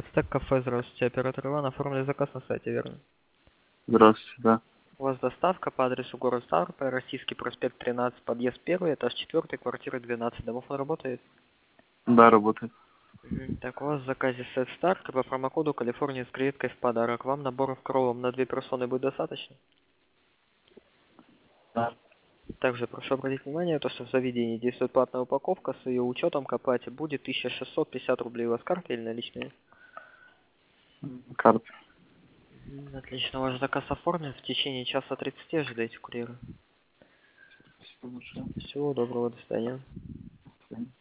Так, кафе, здравствуйте, оператор Иван, оформили заказ на сайте, верно? Здравствуйте, да. У вас доставка по адресу город Ставрополь, Российский проспект 13, подъезд 1, этаж 4, квартира 12. Домов он работает? Да, работает. Так, у вас в заказе сет Старк по промокоду Калифорния с креветкой в подарок. Вам наборов кровом на 2 персоны будет достаточно? Да. Также прошу обратить внимание, то, что в заведении действует платная упаковка, с ее учетом к оплате будет 1650 рублей. У вас карта или наличные? Карта. Отлично, ваш заказ оформлен. В течение часа 30 ожидайте курьера. Спасибо большое. Всего доброго, до свидания. До свидания.